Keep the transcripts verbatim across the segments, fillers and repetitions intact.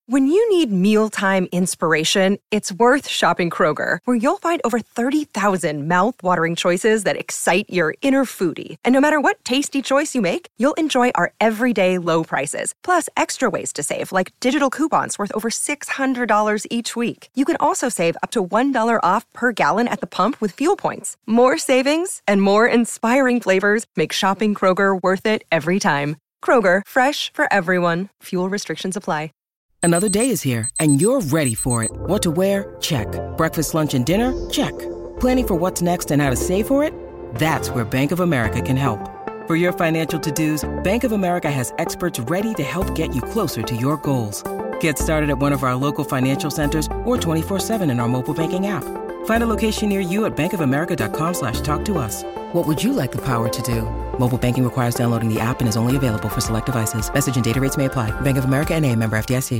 When you need mealtime inspiration, it's worth shopping Kroger, where you'll find over thirty thousand mouth-watering choices that excite your inner foodie. And no matter what tasty choice you make, you'll enjoy our everyday low prices, plus extra ways to save, like digital coupons worth over six hundred dollars each week. You can also save up to one dollar off per gallon at the pump with fuel points. More savings and more inspiring flavors make shopping Kroger worth it every time. Kroger, fresh for everyone. Fuel restrictions apply. Another day is here, and you're ready for it. What to wear? Check. Breakfast, lunch, and dinner? Check. Planning for what's next and how to save for it? That's where Bank of America can help. For your financial to-dos, Bank of America has experts ready to help get you closer to your goals. Get started at one of our local financial centers or twenty-four seven in our mobile banking app. Find a location near you at bankofamerica.com slash talk to us. What would you like the power to do? Mobile banking requires downloading the app and is only available for select devices. Message and data rates may apply. Bank of America N A, member F D I C.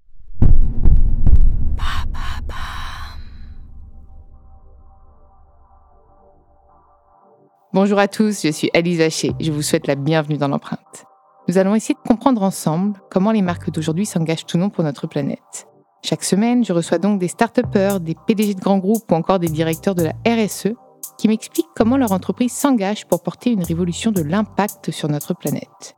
Bonjour à tous, je suis Alice Vacher. Je vous souhaite la bienvenue dans l'empreinte. Nous allons essayer de comprendre ensemble comment les marques d'aujourd'hui s'engagent ou non pour notre planète. Chaque semaine, je reçois donc des start-upers, des P D G de grands groupes ou encore des directeurs de la R S E qui m'expliquent comment leur entreprise s'engage pour porter une révolution de l'impact sur notre planète.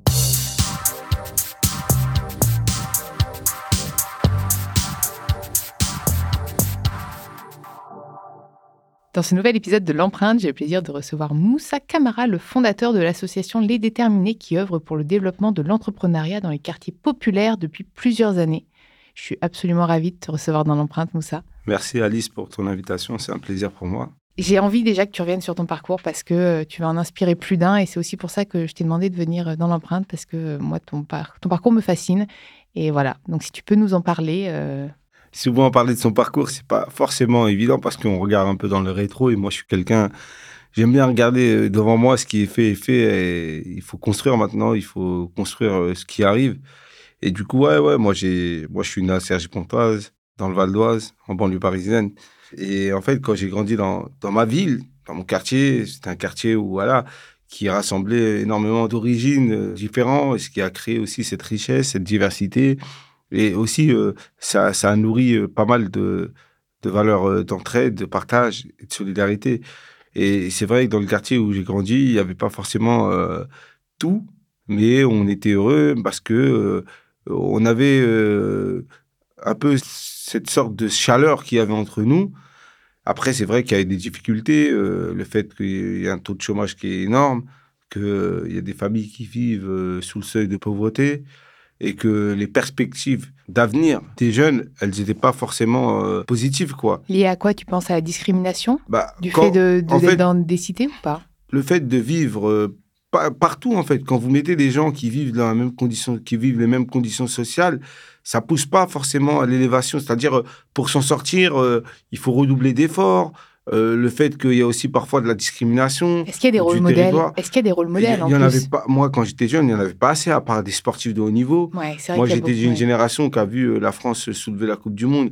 Dans ce nouvel épisode de l'Empreinte, j'ai le plaisir de recevoir Moussa Camara, le fondateur de l'association Les Déterminés qui œuvre pour le développement de l'entrepreneuriat dans les quartiers populaires depuis plusieurs années. Je suis absolument ravie de te recevoir dans l'Empreinte, Moussa. Merci Alice pour ton invitation, c'est un plaisir pour moi. J'ai envie déjà que tu reviennes sur ton parcours parce que tu vas en inspirer plus d'un et c'est aussi pour ça que je t'ai demandé de venir dans l'Empreinte parce que moi, ton, par... ton parcours me fascine. Et voilà, donc si tu peux nous en parler... Euh... Souvent, parler de son parcours, c'est pas forcément évident parce qu'on regarde un peu dans le rétro et moi, je suis quelqu'un... J'aime bien regarder devant moi ce qui est fait est fait et il faut construire maintenant, il faut construire ce qui arrive. Et du coup, ouais, ouais, moi, j'ai... moi je suis né à Cergy-Pontoise, dans le Val d'Oise, en banlieue parisienne. Et en fait, quand j'ai grandi dans, dans ma ville, dans mon quartier, c'était un quartier où, voilà, qui rassemblait énormément d'origines différentes, et ce qui a créé aussi cette richesse, cette diversité. Et aussi, euh, ça, ça a nourri euh, pas mal de, de valeurs euh, d'entraide, de partage et de solidarité. Et c'est vrai que dans le quartier où j'ai grandi, il n'y avait pas forcément euh, tout, mais on était heureux parce que euh, on avait euh, un peu cette sorte de chaleur qu'il y avait entre nous. Après, c'est vrai qu'il y a des difficultés, euh, le fait qu'il y a un taux de chômage qui est énorme, qu'il euh, y a des familles qui vivent euh, sous le seuil de pauvreté et que les perspectives d'avenir des jeunes, elles n'étaient pas forcément euh, positives, quoi. Lié à quoi? Tu penses à la discrimination bah, du quand, fait de, de, d'être fait, dans des cités ou pas? Le fait de vivre euh, pa- partout, en fait. Quand vous mettez des gens qui vivent dans la même condition, qui vivent les mêmes conditions sociales, ça ne pousse pas forcément à l'élévation. C'est-à-dire, euh, pour s'en sortir, euh, il faut redoubler d'efforts. Euh, le fait qu'il y a aussi parfois de la discrimination. Est-ce qu'il y a des rôles modèles? Est-ce qu'il y a des rôles modèles il, en il y en plus avait pas, moi, quand j'étais jeune, il n'y en avait pas assez, à part des sportifs de haut niveau. Ouais, c'est vrai moi, qu'il y a j'étais beaucoup, d'une ouais. génération qui a vu la France soulever la Coupe du Monde.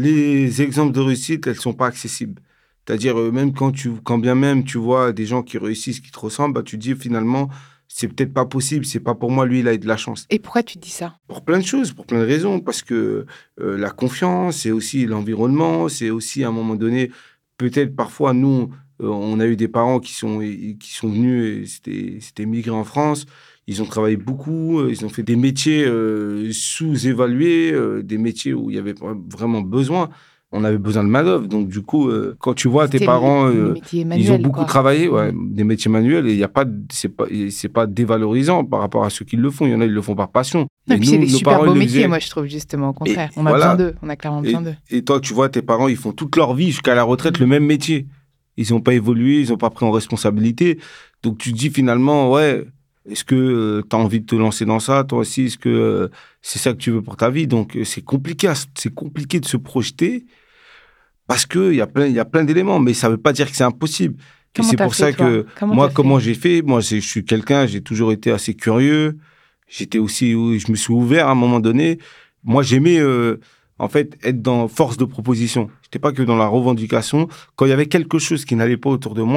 Les exemples de réussite, elles ne sont pas accessibles. C'est-à-dire, euh, même quand, tu, quand bien même tu vois des gens qui réussissent, qui te ressemblent, bah, tu te dis finalement, c'est peut-être pas possible, c'est pas pour moi, lui, il a eu de la chance. Et pourquoi tu dis ça? Pour plein de choses, pour plein de raisons. Parce que euh, la confiance, c'est aussi l'environnement, c'est aussi à un moment donné... Peut-être parfois, nous, euh, on a eu des parents qui sont, qui sont venus, et c'était, c'était migrés en France. Ils ont travaillé beaucoup, euh, ils ont fait des métiers euh, sous-évalués, euh, des métiers où il y avait vraiment besoin. On avait besoin de main-d'œuvre. Donc, du coup, euh, quand tu vois c'était tes parents, les, euh, les manuels, ils ont beaucoup quoi. travaillé, ouais, des métiers manuels, et y a pas, c'est pas, c'est pas dévalorisant par rapport à ceux qui le font. Il y en a, ils le font par passion. Et, et puis, nous, c'est des super parents, beaux métiers, faisaient... moi, je trouve, justement, au contraire. Et on a voilà. besoin d'eux, on a clairement besoin et, d'eux. Et toi, tu vois, tes parents, ils font toute leur vie jusqu'à la retraite mmh. le même métier. Ils n'ont pas évolué, ils n'ont pas pris en responsabilité. Donc, tu te dis finalement, ouais, est-ce que euh, tu as envie de te lancer dans ça, toi aussi? Est-ce que euh, c'est ça que tu veux pour ta vie? Donc, euh, c'est compliqué, c'est compliqué de se projeter parce qu'il y a plein, il y a plein d'éléments, mais ça ne veut pas dire que c'est impossible. Comment et c'est t'as pour fait, ça toi que comment moi, t'as comment fait j'ai fait? Moi, je suis quelqu'un, j'ai toujours été assez curieux. J'étais aussi, je me suis ouvert à un moment donné. Moi, j'aimais... Euh, en fait, être dans force de proposition. Je n'étais pas que dans la revendication. Quand il y avait quelque chose qui n'allait pas autour de moi,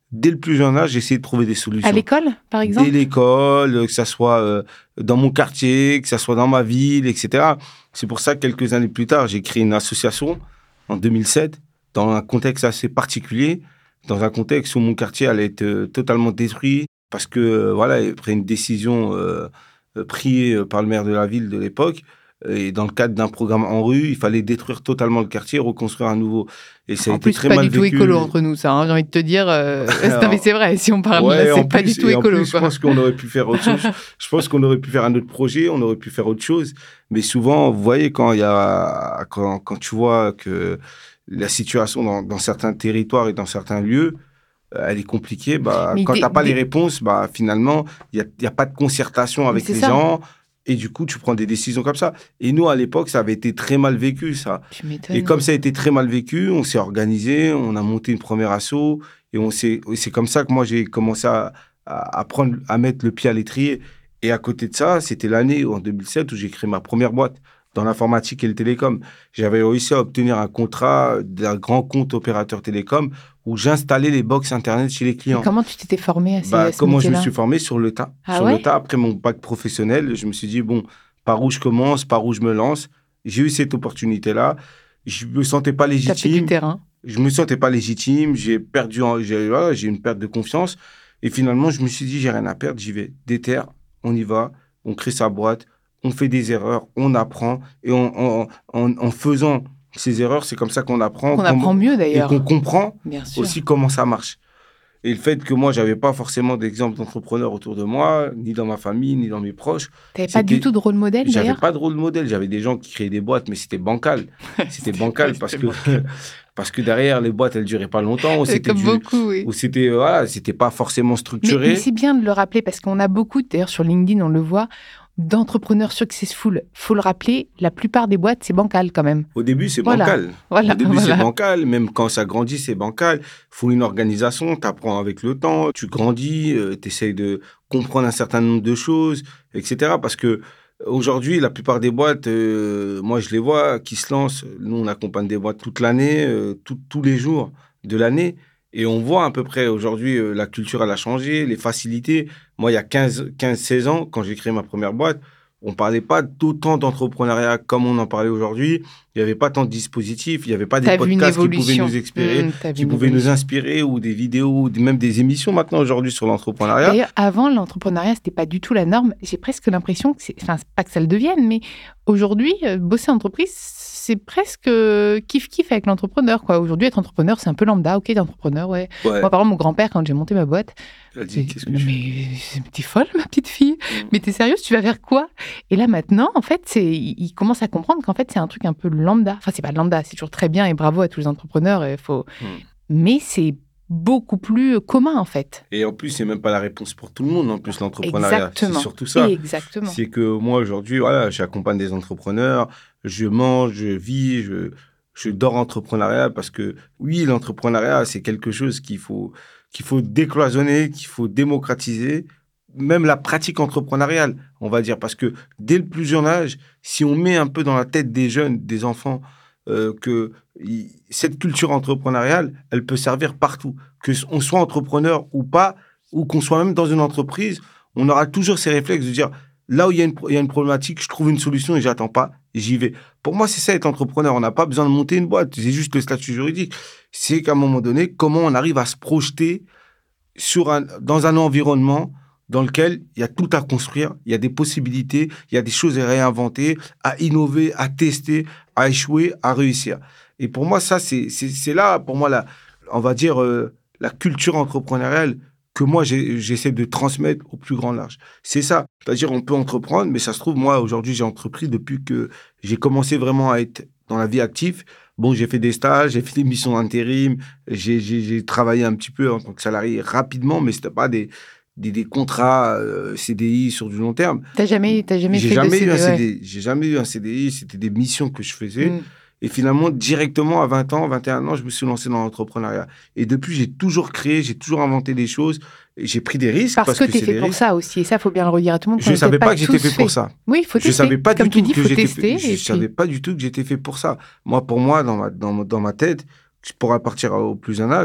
dès le plus jeune âge, j'ai essayé de trouver des solutions. À l'école, par exemple? Dès l'école, que ça soit euh, dans mon quartier, que ça soit dans ma ville, et cetera. C'est pour ça que quelques années plus tard, j'ai créé une association en deux mille sept, dans un contexte assez particulier, dans un contexte où mon quartier allait être euh, totalement détruit, parce que, euh, voilà, après une décision euh, euh, prise par le maire de la ville de l'époque, et dans le cadre d'un programme en rue, il fallait détruire totalement le quartier, reconstruire un nouveau. Et ça a en été plus, très pas mal du tout vécu. écolo entre nous, ça. Hein, j'ai envie de te dire. Euh... Alors, non, mais c'est vrai. Si on parle ouais, là, c'est pas plus, du tout et écolo. En plus, quoi. je pense qu'on aurait pu faire autre chose. Je pense qu'on aurait pu faire un autre projet, on aurait pu faire autre chose. Mais souvent, vous voyez, quand il y a, quand, quand tu vois que la situation dans, dans certains territoires et dans certains lieux, elle est compliquée. Bah, quand tu n'as pas des... les réponses, bah, finalement, il n'y a, y a pas de concertation avec les ça. gens. Et du coup, tu prends des décisions comme ça. Et nous, à l'époque, ça avait été très mal vécu, ça. Tu m'étonnes. Et comme ça a été très mal vécu, on s'est organisé, on a monté une première asso. Et on s'est, c'est comme ça que moi, j'ai commencé à, à, à, prendre, à mettre le pied à l'étrier. Et à côté de ça, c'était l'année, en deux mille sept, où j'ai créé ma première boîte dans l'informatique et le télécom. J'avais réussi à obtenir un contrat d'un grand compte opérateur télécom où j'installais les box Internet chez les clients. Et comment tu t'étais formé à, ces, bah, à ce Comment je me là suis formé sur le tas. Ah sur ouais le tas, après mon bac professionnel, je me suis dit, bon, par où je commence, par où je me lance. J'ai eu cette opportunité-là. Je ne me sentais pas légitime. Tu as fait du terrain. Je ne me sentais pas légitime. J'ai perdu, j'ai, voilà, j'ai une perte de confiance. Et finalement, je me suis dit, j'ai rien à perdre, j'y vais. Déter, on y va, on crée sa boîte, on fait des erreurs, on apprend. Et on, en, en, en faisant ces erreurs, c'est comme ça qu'on apprend. Qu'on apprend mieux d'ailleurs. Et qu'on comprend Bien sûr. aussi comment ça marche. Et le fait que moi, je n'avais pas forcément d'exemple d'entrepreneurs autour de moi, ni dans ma famille, ni dans mes proches. Tu n'avais pas du tout de rôle modèle d'ailleurs? J'avais pas de rôle modèle. J'avais des gens qui créaient des boîtes, mais c'était bancal. C'était bancal ouais, parce, c'était que, bancal. parce que derrière, les boîtes, elles ne duraient pas longtemps. Ou c'était Comme du, beaucoup, oui. Ou c'était, voilà, c'était pas forcément structuré. Mais, mais c'est bien de le rappeler parce qu'on a beaucoup, d'ailleurs sur LinkedIn, on le voit, d'entrepreneurs successful. Il faut le rappeler, la plupart des boîtes, c'est bancal quand même. Au début, c'est voilà. bancal. Voilà. Au début, voilà. c'est bancal. Même quand ça grandit, c'est bancal. Il faut une organisation, tu apprends avec le temps, tu grandis, euh, tu essayes de comprendre un certain nombre de choses, et cetera. Parce que aujourd'hui, la plupart des boîtes, euh, moi, je les vois qui se lancent. Nous, on accompagne des boîtes toute l'année, euh, tout, tous les jours de l'année. Et on voit à peu près aujourd'hui, euh, la culture, elle a changé, les facilités. Moi, il y a quinze seize ans, quand j'ai créé ma première boîte, on ne parlait pas d'autant d'entrepreneuriat comme on en parlait aujourd'hui. Il n'y avait pas tant de dispositifs, il n'y avait pas des t'as podcasts qui pouvaient nous inspirer, mmh, qui pouvaient nous inspirer, ou des vidéos, ou même des émissions maintenant aujourd'hui sur l'entrepreneuriat. D'ailleurs, avant, l'entrepreneuriat, ce n'était pas du tout la norme. J'ai presque l'impression que c'est, enfin, c'est pas que ça le devienne, mais aujourd'hui, euh, bosser en entreprise, c'est presque kiff-kiff avec l'entrepreneur, quoi. Aujourd'hui, être entrepreneur, c'est un peu lambda. Ok, t'es entrepreneur, ouais. ouais. Moi, par exemple, mon grand-père, quand j'ai monté ma boîte, il a dit, qu'est-ce que je mais t'es folle, ma petite fille. Mmh. Mais t'es sérieuse, tu vas faire quoi? Et là, maintenant, en fait, c'est, il commence à comprendre qu'en fait, c'est un truc un peu lambda. Enfin, c'est pas lambda, c'est toujours très bien et bravo à tous les entrepreneurs. Il faut... Mmh. Mais c'est beaucoup plus commun, en fait. Et en plus, c'est même pas la réponse pour tout le monde, en plus, l'entrepreneuriat. Exactement. C'est surtout ça. Exactement. C'est que moi, aujourd'hui, voilà, j'accompagne des entrepreneurs, je mange, je vis, je, je dors entrepreneuriat parce que, oui, l'entrepreneuriat, c'est quelque chose qu'il faut, qu'il faut décloisonner, qu'il faut démocratiser, même la pratique entrepreneuriale, on va dire, parce que dès le plus jeune âge, si on met un peu dans la tête des jeunes, des enfants, euh, que y, cette culture entrepreneuriale, elle peut servir partout. Qu'on soit entrepreneur ou pas, ou qu'on soit même dans une entreprise, on aura toujours ces réflexes de dire, là où il y a une, il y a une problématique, je trouve une solution et j'attends pas, j'y vais. Pour moi, c'est ça être entrepreneur. On n'a pas besoin de monter une boîte, c'est juste le statut juridique. C'est qu'à un moment donné, comment on arrive à se projeter sur un, dans un environnement dans lequel il y a tout à construire, il y a des possibilités, il y a des choses à réinventer, à innover, à tester, à échouer, à réussir. Et pour moi, ça, c'est, c'est, c'est là, pour moi, la, on va dire, euh, la culture entrepreneuriale que moi, j'ai, j'essaie de transmettre au plus grand large. C'est ça. C'est-à-dire, on peut entreprendre, mais ça se trouve, moi, aujourd'hui, j'ai entrepris depuis que j'ai commencé vraiment à être dans la vie active. Bon, j'ai fait des stages, j'ai fait des missions d'intérim, j'ai, j'ai, j'ai travaillé un petit peu en tant que salarié rapidement, mais c'était pas des... Des, des contrats euh, C D I sur du long terme. T'as jamais, t'as jamais j'ai fait jamais de C D I, eu un C D I. ouais. J'ai jamais eu un C D I. C'était des missions que je faisais. Mm. Et finalement, directement, à vingt ans, vingt et un ans, je me suis lancé dans l'entrepreneuriat. Et depuis, j'ai toujours créé, j'ai toujours inventé des choses. Et j'ai pris des risques. Parce, parce que, que t'es c'est fait pour risques. ça aussi. Et ça, il faut bien le redire à tout le monde. Je ne savais pas, pas que j'étais fait, fait pour ça. Oui, il faut tester. Je savais pas Comme du tu tout dis, que faut j'étais tester. fait. Je ne savais pas du tout que j'étais fait pour ça. Moi, pour moi, dans ma, dans, dans ma tête, pour partir au plus jeune âge,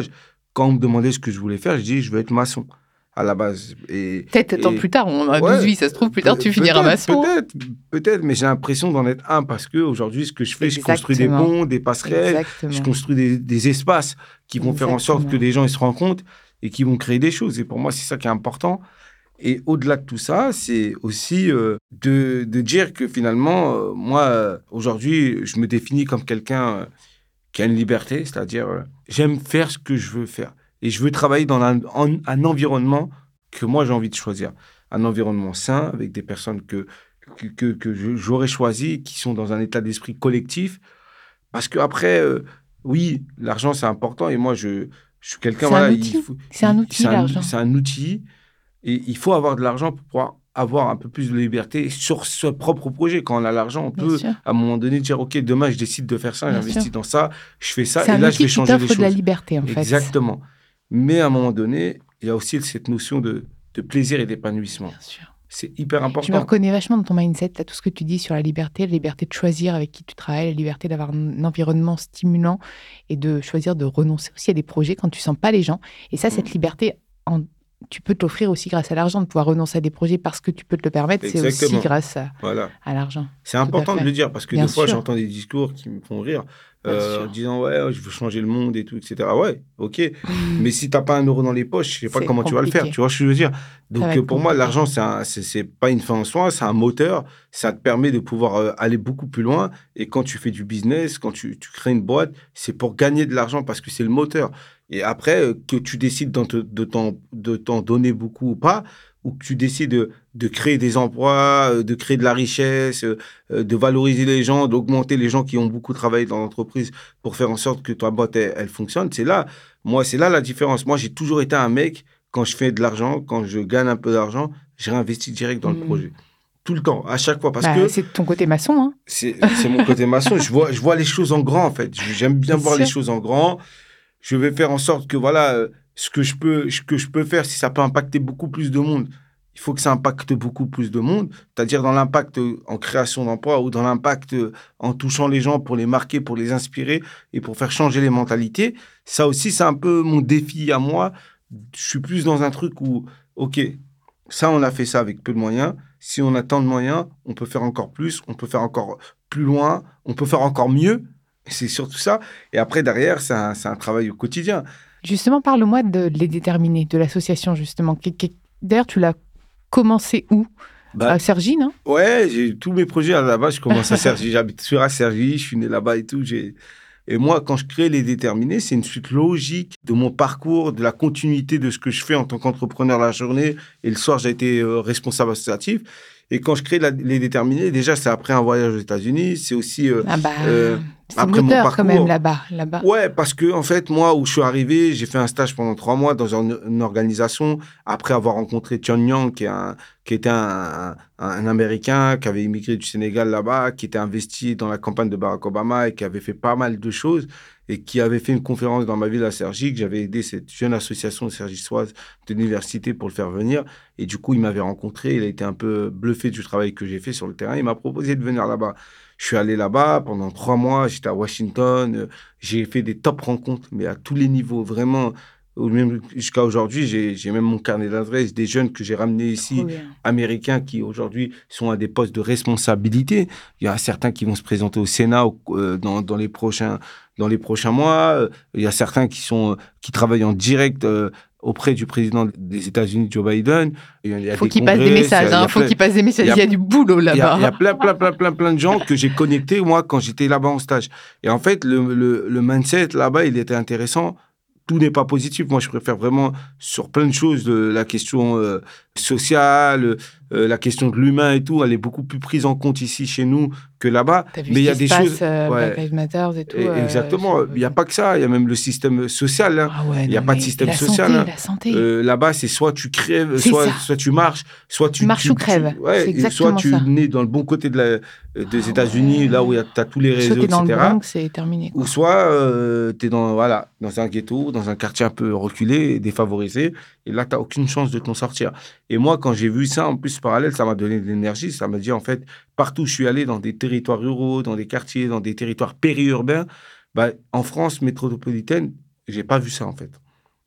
quand on me demandait ce que je voulais faire, je dis, je veux être maçon à la base. Et, peut-être et, temps plus tard, on a ouais, douze vies, ça se trouve, plus tard, tu finiras maçon. Peut-être, peut-être, mais j'ai l'impression d'en être un parce qu'aujourd'hui, ce que je fais, Exactement. je construis des ponts, des passerelles, Exactement. je construis des, des espaces qui vont Exactement. faire en sorte que les gens ils se rencontrent et qui vont créer des choses. Et pour moi, c'est ça qui est important. Et au-delà de tout ça, c'est aussi euh, de, de dire que finalement, euh, moi, euh, aujourd'hui, je me définis comme quelqu'un euh, qui a une liberté, c'est-à-dire, euh, j'aime faire ce que je veux faire. Et je veux travailler dans un, un, un environnement que moi, j'ai envie de choisir. Un environnement sain, avec des personnes que, que, que, que je, j'aurais choisies, qui sont dans un état d'esprit collectif. Parce qu'après, euh, oui, l'argent, c'est important. Et moi, je, je suis quelqu'un... C'est voilà, un outil, il faut, c'est un outil, c'est un, l'argent. C'est un outil. Et il faut avoir de l'argent pour pouvoir avoir un peu plus de liberté sur ce propre projet. Quand on a l'argent, on Bien peut, sûr. à un moment donné, dire, OK, demain, je décide de faire ça, Bien j'investis sûr. dans ça, je fais ça, c'est et là, je vais changer les choses. C'est un outil qui t'offre de la liberté, en fait. Exactement. Mais à un moment donné, il y a aussi cette notion de, de plaisir et d'épanouissement. Bien sûr. C'est hyper important. Je me reconnais vachement dans ton mindset, là, tout ce que tu dis sur la liberté, la liberté de choisir avec qui tu travailles, la liberté d'avoir un environnement stimulant et de choisir de renoncer aussi à des projets quand tu sens pas les gens. Et ça, cette liberté, en... tu peux t'offrir aussi grâce à l'argent, de pouvoir renoncer à des projets parce que tu peux te le permettre. Exactement. C'est aussi grâce à, voilà. à l'argent. C'est important de le dire parce que Bien des fois, sûr. j'entends des discours qui me font rire euh, en disant ouais, je veux changer le monde et tout, et cetera. Ouais, ok. Mmh. Mais si tu n'as pas un euro dans les poches, je ne sais pas c'est comment compliqué. Tu vas le faire. Tu vois ce que je veux dire? Donc pour compliqué. Moi, l'argent, c'est, un, c'est, c'est pas une fin en soi, c'est un moteur. Ça te permet de pouvoir euh, aller beaucoup plus loin. Et quand tu fais du business, quand tu, tu crées une boîte, c'est pour gagner de l'argent parce que c'est le moteur. Et après, euh, que tu décides de, de, t'en, de t'en donner beaucoup ou pas, ou que tu décides de, de créer des emplois, de créer de la richesse, de valoriser les gens, d'augmenter les gens qui ont beaucoup travaillé dans l'entreprise pour faire en sorte que ta boîte, elle, elle fonctionne. C'est là, moi, c'est là la différence. Moi, j'ai toujours été un mec, quand je fais de l'argent, quand je gagne un peu d'argent, je réinvestis direct dans mmh. le projet. Tout le temps, à chaque fois. Parce bah, que c'est ton côté maçon. Hein. C'est, c'est mon côté maçon. Je vois, je vois les choses en grand, en fait. J'aime bien c'est voir sûr. les choses en grand. Je vais faire en sorte que, voilà, euh, ce que je peux, ce que je peux faire, si ça peut impacter beaucoup plus de monde, il faut que ça impacte beaucoup plus de monde, c'est-à-dire dans l'impact en création d'emplois ou dans l'impact en touchant les gens pour les marquer, pour les inspirer et pour faire changer les mentalités. Ça aussi, c'est un peu mon défi à moi. Je suis plus dans un truc où, OK, ça, on a fait ça avec peu de moyens. Si on a tant de moyens, on peut faire encore plus, on peut faire encore plus loin, on peut faire encore mieux. C'est surtout ça. Et après, derrière, c'est un, c'est un travail au quotidien. Justement, parle-moi de Les Déterminés, de l'association, justement. D'ailleurs, tu l'as commencé où? bah, À Cergy, non? Ouais, j'ai tous mes projets à la base, je commence à Cergy. J'habite sur à Cergy, je suis né là-bas et tout. J'ai... Et moi, quand je crée Les Déterminés, c'est une suite logique de mon parcours, de la continuité de ce que je fais en tant qu'entrepreneur la journée. Et le soir, j'ai été euh, responsable associatif. Et quand je crée la, Les Déterminés, déjà, c'est après un voyage aux États-Unis. C'est aussi euh, ah bah, euh, c'est après moteur, mon parcours. Quand même là-bas, là-bas. Ouais, parce que en fait, moi, où je suis arrivé, j'ai fait un stage pendant trois mois dans une, une organisation. Après avoir rencontré John Young, qui, est un, qui était un, un, un Américain qui avait immigré du Sénégal là-bas, qui était investi dans la campagne de Barack Obama et qui avait fait pas mal de choses et qui avait fait une conférence dans ma ville à Cergy, que j'avais aidé cette jeune association cergissoise de l'université pour le faire venir. Et du coup, il m'avait rencontré, il a été un peu bluffé du travail que j'ai fait sur le terrain. Il m'a proposé de venir là-bas. Je suis allé là-bas pendant trois mois, j'étais à Washington, euh, j'ai fait des top rencontres, mais à tous les niveaux, vraiment. Même jusqu'à aujourd'hui, j'ai, j'ai même mon carnet d'adresses, des jeunes que j'ai ramenés ici, américains, qui aujourd'hui sont à des postes de responsabilité. Il y a certains qui vont se présenter au Sénat euh, dans, dans, les prochains, dans les prochains mois. Il y a certains qui, sont, qui travaillent en direct euh, auprès du président des États-Unis, Joe Biden. Il y a faut qu'il congrès, passe des messages. Il hein, faut plein, qu'il passe des messages. Il y a, il y a du boulot là-bas. Il y a, il y a plein, plein, plein, plein, plein de gens que j'ai connectés, moi, quand j'étais là-bas en stage. Et en fait, le, le, le mindset là-bas, il était intéressant. Tout n'est pas positif. Moi, je préfère vraiment sur plein de choses, de la question euh, sociale, euh, la question de l'humain et tout, elle est beaucoup plus prise en compte ici, chez nous, que là-bas. T'as vu mais il y a des passe, choses... Euh, ouais. Black Lives Matter et tout. Et, euh, exactement. Il n'y a pas que ça. Il y a même le système social. Hein. Ah ouais, il n'y a pas de système la social. Santé, hein. La santé. Euh, là-bas, c'est soit tu crèves, soit, soit tu marches, soit tu... Marche tu, ou crèves. Tu, ouais, c'est soit exactement tu ça. nais dans le bon côté de la, des ah États-Unis, ouais. là où tu as tous les réseaux, soit t'es dans et cetera. Le Bronx, c'est terminé. Quoi. Ou soit euh, tu es dans, voilà, dans un ghetto, dans un quartier un peu reculé, défavorisé, et là, tu n'as aucune chance de t'en sortir. Et moi, quand j'ai vu ça, en plus, parallèle, ça m'a donné de l'énergie. Ça m'a dit, en fait, partout où je suis allé, dans des territoires ruraux, dans des quartiers, dans des territoires périurbains, bah, en France métropolitaine, je n'ai pas vu ça, en fait.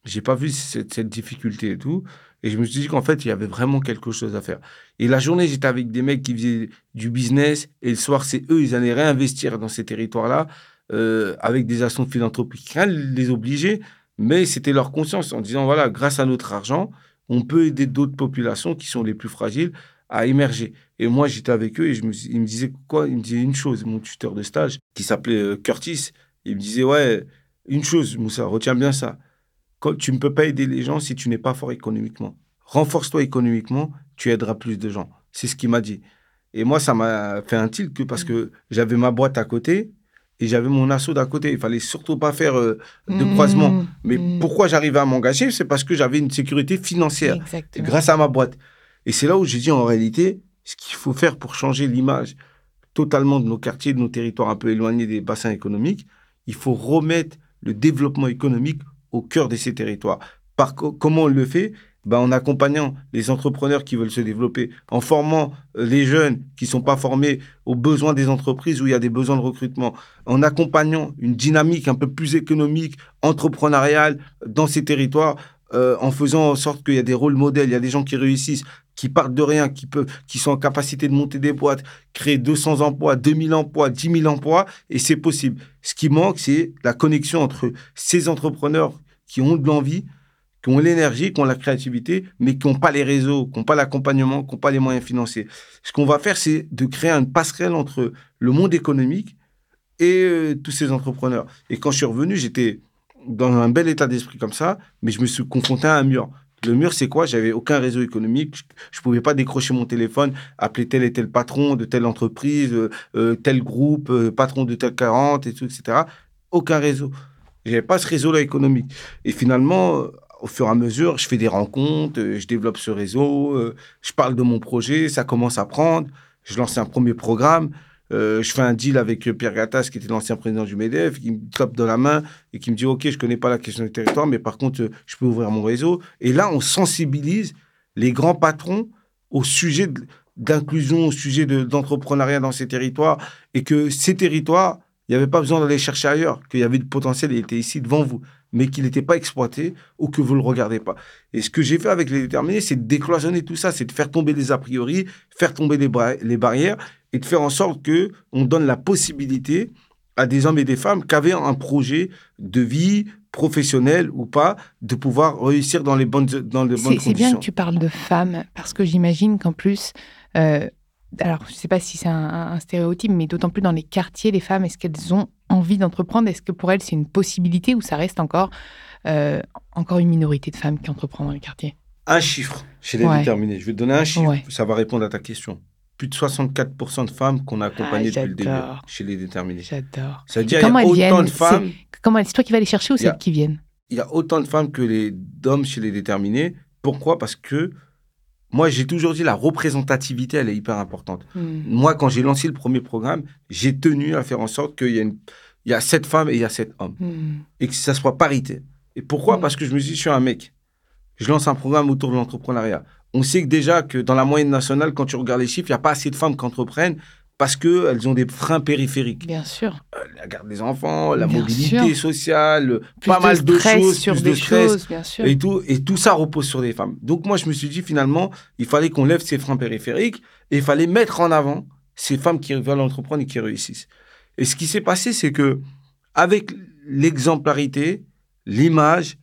j'ai pas vu cette, cette difficulté et tout. Et je me suis dit qu'en fait, il y avait vraiment quelque chose à faire. Et la journée, j'étais avec des mecs qui faisaient du business. Et le soir, c'est eux, ils allaient réinvestir dans ces territoires-là euh, avec des actions philanthropiques. Rien ne les obligeait, mais c'était leur conscience en disant, voilà, grâce à notre argent, on peut aider d'autres populations qui sont les plus fragiles à émerger. Et moi, j'étais avec eux et je me, ils me disaient quoi? Ils me disaient une chose, mon tuteur de stage, qui s'appelait euh, Curtis, il me disait, ouais, une chose, Moussa, retiens bien ça. Quand tu ne peux pas aider les gens si tu n'es pas fort économiquement. Renforce-toi économiquement, tu aideras plus de gens. C'est ce qu'il m'a dit. Et moi, ça m'a fait un tilt que parce que j'avais ma boîte à côté et j'avais mon asso d'à côté. Il fallait surtout pas faire euh, de mmh, croisement. Mais mmh. pourquoi j'arrivais à m'engager? C'est parce que j'avais une sécurité financière Exactement. grâce à ma boîte. Et c'est là où j'ai dit, en réalité, ce qu'il faut faire pour changer l'image totalement de nos quartiers, de nos territoires un peu éloignés des bassins économiques, il faut remettre le développement économique au cœur de ces territoires. Par co- comment on le fait? Ben, en accompagnant les entrepreneurs qui veulent se développer, en formant les jeunes qui ne sont pas formés aux besoins des entreprises où il y a des besoins de recrutement, en accompagnant une dynamique un peu plus économique, entrepreneuriale dans ces territoires, euh, en faisant en sorte qu'il y a des rôles modèles, il y a des gens qui réussissent, qui partent de rien, qui, peuvent, qui sont en capacité de monter des boîtes, créer deux cents emplois, deux mille emplois, dix mille emplois, et c'est possible. Ce qui manque, c'est la connexion entre ces entrepreneurs qui ont de l'envie, qui ont l'énergie, qui ont la créativité, mais qui n'ont pas les réseaux, qui n'ont pas l'accompagnement, qui n'ont pas les moyens financiers. Ce qu'on va faire, c'est de créer une passerelle entre le monde économique et euh, tous ces entrepreneurs. Et quand je suis revenu, j'étais dans un bel état d'esprit comme ça, mais je me suis confronté à un mur. Le mur, c'est quoi? J'avais aucun réseau économique. Je ne pouvais pas décrocher mon téléphone, appeler tel et tel patron de telle entreprise, euh, tel groupe, euh, patron de tel quarante, et tout, et cetera. Aucun réseau. Je n'avais pas ce réseau-là économique. Et finalement, au fur et à mesure, je fais des rencontres, je développe ce réseau, je parle de mon projet, ça commence à prendre. Je lance un premier programme. Euh, je fais un deal avec Pierre Gattaz, qui était l'ancien président du MEDEF, qui me tape dans la main et qui me dit « Ok, je ne connais pas la question du territoire, mais par contre, je peux ouvrir mon réseau. » Et là, on sensibilise les grands patrons au sujet d'inclusion, au sujet de, d'entrepreneuriat dans ces territoires, et que ces territoires, il n'y avait pas besoin d'aller chercher ailleurs, qu'il y avait du potentiel, il était ici devant vous, mais qu'il n'était pas exploité ou que vous ne le regardez pas. Et ce que j'ai fait avec les déterminés, c'est de décloisonner tout ça, c'est de faire tomber les a priori, faire tomber les, bra- les barrières et de faire en sorte qu'on donne la possibilité à des hommes et des femmes qui avaient un projet de vie professionnelle ou pas, de pouvoir réussir dans les bonnes, dans les bonnes c'est, conditions. C'est bien que tu parles de femmes, parce que j'imagine qu'en plus... Euh, alors, je ne sais pas si c'est un, un stéréotype, mais d'autant plus dans les quartiers, les femmes, est-ce qu'elles ont envie d'entreprendre? Est-ce que pour elles, c'est une possibilité ou ça reste encore, euh, encore une minorité de femmes qui entreprennent dans les quartiers? Un chiffre chez les ouais. déterminés. Je vais te donner un chiffre, ouais. ça va répondre à ta question. Plus de soixante-quatre pour cent de femmes qu'on a accompagnées ah, depuis le début chez les déterminés. J'adore. C'est-à-dire qu'il y a autant viennent, de femmes... C'est, comment, c'est toi qui vas les chercher ou c'est elles qui viennent? Il y a autant de femmes que les, d'hommes chez les déterminés. Pourquoi? Parce que moi, j'ai toujours dit la représentativité, elle est hyper importante. Mmh. Moi, quand j'ai lancé le premier programme, j'ai tenu à faire en sorte qu'il y a, une, il y a sept femmes et il y a sept hommes. Mmh. Et que ça soit parité. Et pourquoi? Mmh. Parce que je me dis, je suis un mec. Je lance un programme autour de l'entrepreneuriat. On sait que déjà que dans la moyenne nationale, quand tu regardes les chiffres, il n'y a pas assez de femmes qui entreprennent parce qu'elles ont des freins périphériques. Bien sûr. Euh, la garde des enfants, la bien mobilité sûr. sociale, plus pas de mal de choses, sur plus des de stress. Choses, bien sûr. Et tout, et tout ça repose sur des femmes. Donc moi, je me suis dit, finalement, il fallait qu'on lève ces freins périphériques et il fallait mettre en avant ces femmes qui veulent entreprendre et qui réussissent. Et ce qui s'est passé, c'est que avec l'exemplarité, l'image,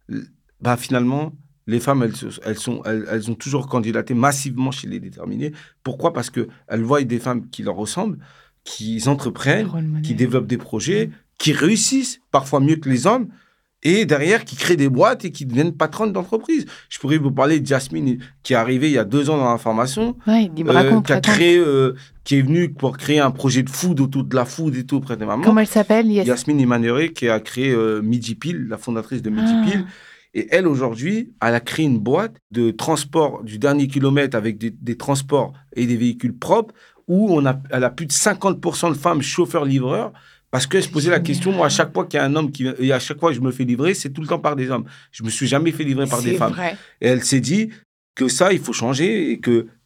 bah, finalement... Les femmes, elles, elles, sont, elles, elles ont toujours candidaté massivement chez les déterminés. Pourquoi? Parce qu'elles voient des femmes qui leur ressemblent, qui entreprennent, qui développent des projets, mmh. qui réussissent parfois mieux que les hommes, et derrière, qui créent des boîtes et qui deviennent patronnes d'entreprise. Je pourrais vous parler de Jasmine, qui est arrivée il y a deux ans dans la formation, ouais, euh, raconte, qui, a créé, euh, qui est venue pour créer un projet de food autour de la food et tout auprès des mamans. Comment elle s'appelle? Yes. Jasmine Imanere, qui a créé euh, Midi Pile, la fondatrice de Midi ah. Pile. Et elle, aujourd'hui, elle a créé une boîte de transport du dernier kilomètre avec des, des transports et des véhicules propres où on a, elle a plus de cinquante pour cent de femmes chauffeurs-livreurs parce qu'elle se posait la question, moi, à chaque fois qu'il y a un homme qui... Et à chaque fois que je me fais livrer, c'est tout le temps par des hommes. Je ne me suis jamais fait livrer par c'est des femmes. Vrai. Et elle s'est dit que ça, il faut changer et que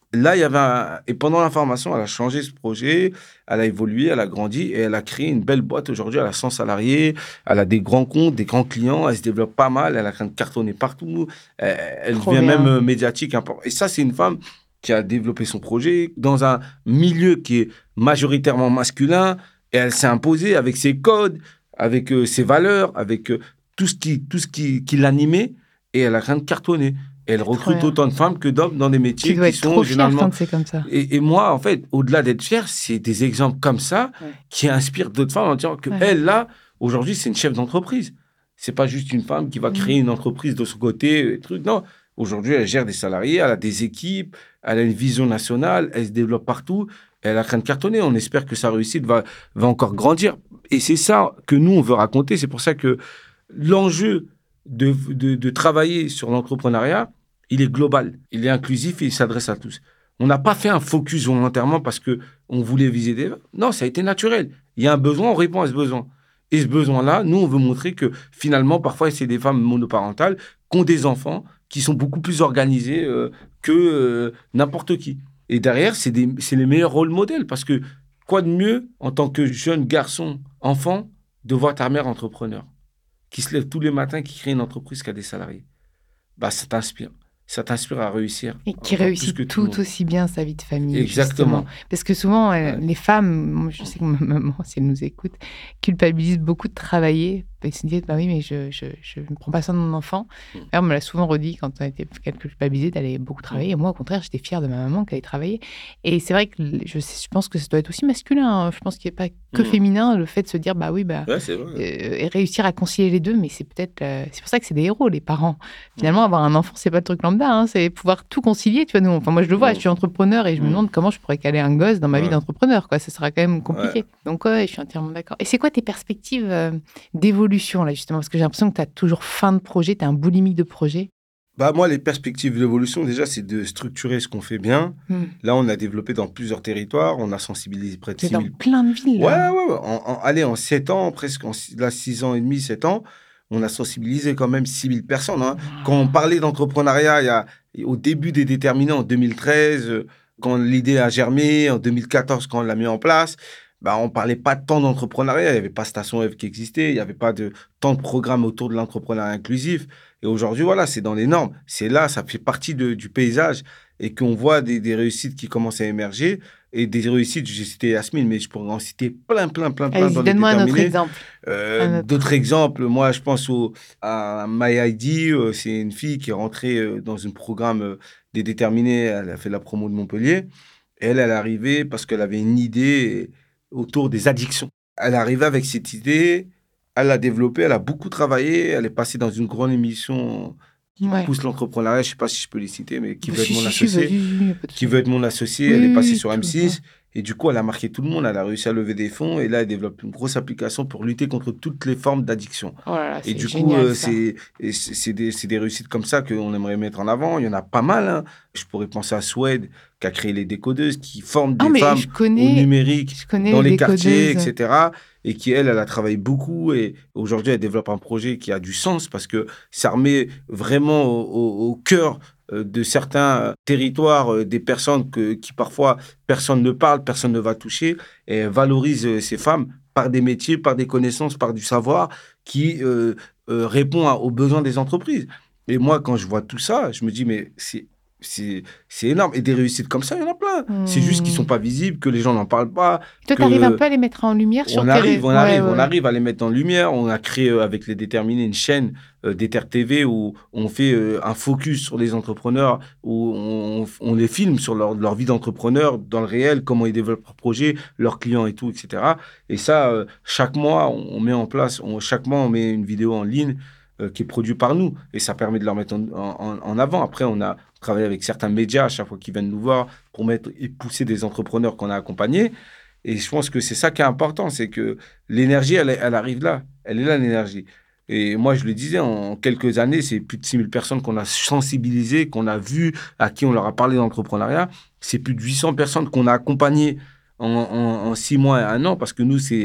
Là, il y avait un... Et pendant la formation, elle a changé ce projet, elle a évolué, elle a grandi et elle a créé une belle boîte. Aujourd'hui, elle a cent salariés, elle a des grands comptes, des grands clients, elle se développe pas mal, elle a train de cartonner partout, elle, elle devient bien. même médiatique. Et ça, c'est une femme qui a développé son projet dans un milieu qui est majoritairement masculin et elle s'est imposée avec ses codes, avec euh, ses valeurs, avec euh, tout ce qui, tout ce qui, qui l'animait et elle a train de cartonner. Elle recrute autant de femmes que d'hommes dans des métiers tu dois qui être sont trop généralement... fière quand c'est comme ça. Et, et moi, en fait, au-delà d'être fier, c'est des exemples comme ça ouais. qui inspirent d'autres femmes en disant que ouais. elle, là, aujourd'hui, c'est une chef d'entreprise. C'est pas juste une femme qui va créer mmh. une entreprise de son côté. Truc. Non, aujourd'hui, elle gère des salariés, elle a des équipes, elle a une vision nationale, elle se développe partout. Elle a train de cartonner. On espère que sa réussite va, va encore grandir. Et c'est ça que nous, on veut raconter. C'est pour ça que l'enjeu de, de, de travailler sur l'entrepreneuriat, il est global, il est inclusif et il s'adresse à tous. On n'a pas fait un focus volontairement parce qu'on voulait viser des... Non, ça a été naturel. Il y a un besoin, on répond à ce besoin. Et ce besoin-là, nous, on veut montrer que finalement, parfois, c'est des femmes monoparentales qui ont des enfants, qui sont beaucoup plus organisées euh, que euh, n'importe qui. Et derrière, c'est, des, c'est les meilleurs rôles modèles parce que quoi de mieux, en tant que jeune garçon, enfant, de voir ta mère entrepreneur, qui se lève tous les matins, qui crée une entreprise qui a des salariés. Bah, ça t'inspire. Ça t'inspire à réussir. Et qui réussit tout, tout aussi bien sa vie de famille. Exactement. Justement. Parce que souvent, ouais. les femmes, je sais que ma maman, si elle nous écoute, culpabilise beaucoup de travailler. Ils se disent, bah oui, mais je ne me prends pas soin de mon enfant. Mmh. Alors, on me l'a souvent redit quand on était culpabilisée d'aller beaucoup travailler. Mmh. Et moi, au contraire, j'étais fière de ma maman qui allait travailler. Et c'est vrai que je, je pense que ça doit être aussi masculin. Hein. Je pense qu'il n'y a pas que mmh. féminin, le fait de se dire, bah oui, bah, ouais, c'est vrai. Euh, et réussir à concilier les deux. Mais c'est peut-être, euh, c'est pour ça que c'est des héros, les parents. Finalement, avoir un enfant, c'est pas le truc lambda. Hein. C'est pouvoir tout concilier. Tu vois, nous, enfin, moi, je le vois, mmh. je suis entrepreneur et je mmh. me demande comment je pourrais caler un gosse dans ma ouais. vie d'entrepreneur. Quoi. Ça sera quand même compliqué. Ouais. Donc, ouais, je suis entièrement d'accord. Et c'est quoi tes perspectives euh, d'évolution, là, justement? Parce que j'ai l'impression que tu as toujours faim de projet, tu es un boulimique de projet. Bah, moi, les perspectives d'évolution, déjà, c'est de structurer ce qu'on fait bien. Hmm. Là, on a développé dans plusieurs territoires. On a sensibilisé près de six mille... dans plein de villes. Là. Ouais, ouais, ouais. En, en, allez, en sept ans, presque, en, là, six ans et demi, sept ans, on a sensibilisé quand même six mille personnes. Hein. Wow. Quand on parlait d'entrepreneuriat, il y a, au début des déterminants, en deux mille treize, quand l'idée a germé, en deux mille quatorze, quand on l'a mis en place... Bah, on ne parlait pas tant d'entrepreneuriat, il n'y avait pas Station F qui existait, il n'y avait pas de tant de programmes autour de l'entrepreneuriat inclusif. Et aujourd'hui, voilà, c'est dans les normes. C'est là, ça fait partie de, du paysage et qu'on voit des, des réussites qui commencent à émerger. Et des réussites, j'ai cité Yasmine, mais je pourrais en citer plein, plein, plein, plein. Allez, dans donne-moi un autre exemple. Euh, un autre. D'autres exemples, moi, je pense au, à MyID, euh, c'est une fille qui est rentrée euh, dans un programme euh, des déterminés, elle a fait la promo de Montpellier. Elle, elle est arrivée parce qu'elle avait une idée... Et, autour des addictions. Elle est arrivée avec cette idée, elle l'a développée, elle a beaucoup travaillé, elle est passée dans une grande émission qui ouais. pousse l'entrepreneuriat, je ne sais pas si je peux les citer, mais qui veut être mon associé, qui veut être mon associé, elle est passée sur M six, et du coup, elle a marqué tout le monde, elle a réussi à lever des fonds, et là, elle développe une grosse application pour lutter contre toutes les formes d'addiction. Oh là là, et du génial, coup, euh, c'est, c'est, des, c'est des réussites comme ça qu'on aimerait mettre en avant. Il y en a pas mal. Hein. Je pourrais penser à Suède, qui a créé les décodeuses, qui forment des ah, femmes connais, au numérique, dans les, les quartiers, et cetera. Et qui, elle, elle a travaillé beaucoup. Et aujourd'hui, elle développe un projet qui a du sens parce que ça remet vraiment au, au, au cœur de certains territoires, des personnes que, qui parfois personne ne parle, personne ne va toucher, et valorise ces femmes par des métiers, par des connaissances, par du savoir qui euh, euh, répond à, aux besoins des entreprises. Et moi, quand je vois tout ça, je me dis, mais c'est, c'est, c'est énorme. Et des réussites comme ça, il y en a plein. Mmh. C'est juste qu'ils ne sont pas visibles, que les gens n'en parlent pas. Toi, tu arrives un peu à les mettre en lumière sur on tes arrive, on, ouais, arrive, ouais. on arrive à les mettre en lumière. On a créé euh, avec les déterminés une chaîne euh, d'Ether T V où on fait euh, un focus sur les entrepreneurs, où on, on les filme sur leur, leur vie d'entrepreneur dans le réel, comment ils développent leurs projets, leurs clients et tout, et cetera. Et ça, euh, chaque mois, on, on met en place, on, chaque mois, on met une vidéo en ligne euh, qui est produite par nous. Et ça permet de leur mettre en, en, en avant. Après, on a travaillé avec certains médias à chaque fois qu'ils viennent nous voir pour mettre et pousser des entrepreneurs qu'on a accompagnés. Et je pense que c'est ça qui est important, c'est que l'énergie, elle, elle arrive là. Elle est là, l'énergie. Et moi, je le disais, en quelques années, c'est plus de six mille personnes qu'on a sensibilisées, qu'on a vues, à qui on leur a parlé d'entrepreneuriat. C'est plus de huit cents personnes qu'on a accompagnées en, en, en six mois et un an, parce que nous, c'est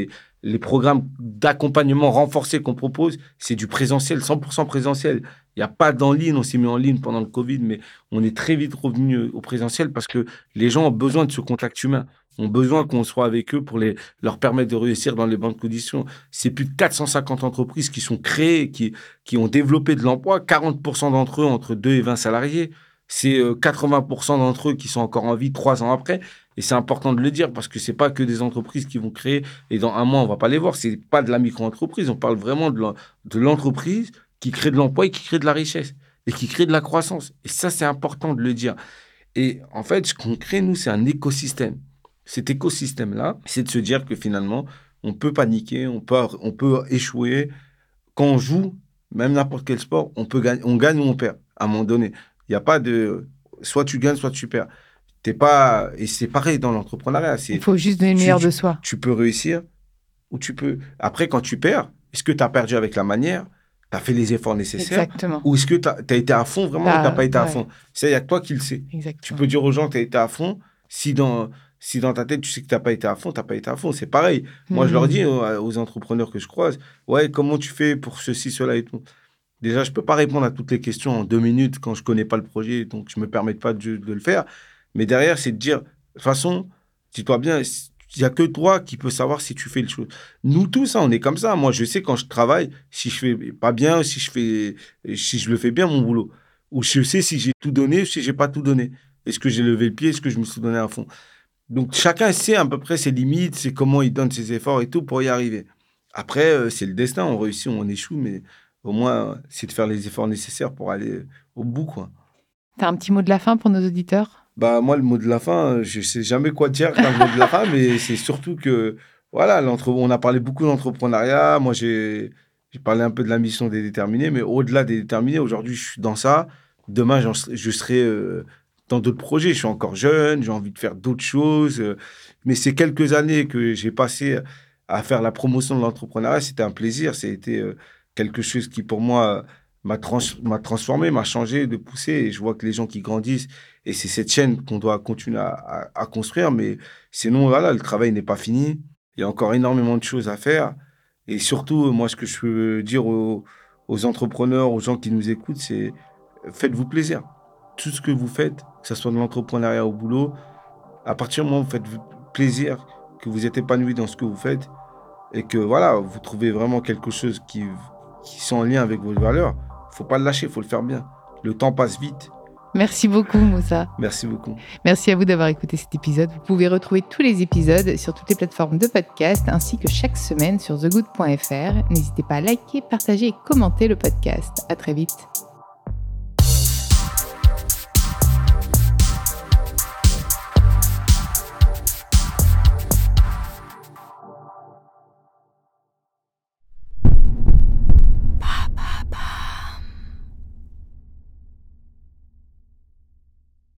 les programmes d'accompagnement renforcés qu'on propose, c'est du présentiel, cent pour cent présentiel. Il n'y a pas d'en ligne, on s'est mis en ligne pendant le Covid, mais on est très vite revenu au présentiel parce que les gens ont besoin de ce contact humain, ont besoin qu'on soit avec eux pour les, leur permettre de réussir dans les bonnes conditions. C'est plus de quatre cent cinquante entreprises qui sont créées, qui, qui ont développé de l'emploi, quarante pour cent d'entre eux entre deux et vingt salariés. C'est quatre-vingts pour cent d'entre eux qui sont encore en vie trois ans après. Et c'est important de le dire parce que ce n'est pas que des entreprises qui vont créer et dans un mois, on ne va pas les voir. Ce n'est pas de la micro-entreprise. On parle vraiment de, la, de l'entreprise qui crée de l'emploi et qui crée de la richesse et qui crée de la croissance. Et ça, c'est important de le dire. Et en fait, ce qu'on crée, nous, c'est un écosystème. Cet écosystème-là, c'est de se dire que finalement, on peut paniquer, on peut, on peut échouer. Quand on joue, même n'importe quel sport, on, peut gagner, on gagne ou on perd à un moment donné. Il n'y a pas de soit tu gagnes, soit tu perds. T'es pas... Et c'est pareil dans l'entrepreneuriat. C'est... Il faut juste donner le meilleur de soi. Tu peux réussir ou tu peux... Après, quand tu perds, est-ce que tu as perdu avec la manière ? Tu as fait les efforts nécessaires ? Exactement. Ou est-ce que tu as été à fond vraiment ah, ou tu n'as pas été ouais. à fond ? C'est, il n'y a que toi qui le sais. Exactement. Tu peux dire aux gens que tu as été à fond. Si dans, si dans ta tête, tu sais que tu n'as pas été à fond, tu n'as pas été à fond. C'est pareil. Mmh. Moi, je leur dis aux, aux entrepreneurs que je croise, ouais, comment tu fais pour ceci, cela et tout ? Déjà, je ne peux pas répondre à toutes les questions en deux minutes quand je ne connais pas le projet, donc je ne me permets pas de, de le faire. Mais derrière, c'est de dire, de toute façon, dis-toi bien, il n'y a que toi qui peux savoir si tu fais les choses. Nous tous, hein, on est comme ça. Moi, je sais quand je travaille, si je ne fais pas bien, si je, fais, si je le fais bien, mon boulot. Ou je sais si j'ai tout donné ou si je n'ai pas tout donné. Est-ce que j'ai levé le pied, est-ce que je me suis donné à fond. Donc, chacun sait à peu près ses limites, c'est comment il donne ses efforts et tout pour y arriver. Après, euh, c'est le destin, on réussit ou on échoue, mais... Au moins, c'est de faire les efforts nécessaires pour aller au bout, quoi. T'as un petit mot de la fin pour nos auditeurs ? Bah, moi, le mot de la fin, je ne sais jamais quoi dire dans le mot de la fin, mais c'est surtout que, voilà, l'entre... on a parlé beaucoup d'entrepreneuriat. Moi, j'ai... j'ai parlé un peu de la mission des déterminés, mais au-delà des déterminés, aujourd'hui, je suis dans ça. Demain, j'en... je serai euh, dans d'autres projets. Je suis encore jeune, j'ai envie de faire d'autres choses. Euh... Mais ces quelques années que j'ai passées à faire la promotion de l'entrepreneuriat, c'était un plaisir. C'était... Euh... quelque chose qui, pour moi, m'a, trans- m'a transformé, m'a changé, de pousser. Et je vois que les gens qui grandissent, et c'est cette chaîne qu'on doit continuer à, à, à construire. Mais sinon, voilà, le travail n'est pas fini. Il y a encore énormément de choses à faire. Et surtout, moi, ce que je peux dire aux, aux entrepreneurs, aux gens qui nous écoutent, c'est faites-vous plaisir. Tout ce que vous faites, que ce soit de l'entrepreneuriat au boulot, à partir du moment où vous faites plaisir, que vous êtes épanoui dans ce que vous faites, et que, voilà, vous trouvez vraiment quelque chose qui... qui sont en lien avec vos valeurs, il ne faut pas le lâcher, il faut le faire bien. Le temps passe vite. Merci beaucoup, Moussa. Merci beaucoup. Merci à vous d'avoir écouté cet épisode. Vous pouvez retrouver tous les épisodes sur toutes les plateformes de podcast, ainsi que chaque semaine sur the good point f r. N'hésitez pas à liker, partager et commenter le podcast. À très vite.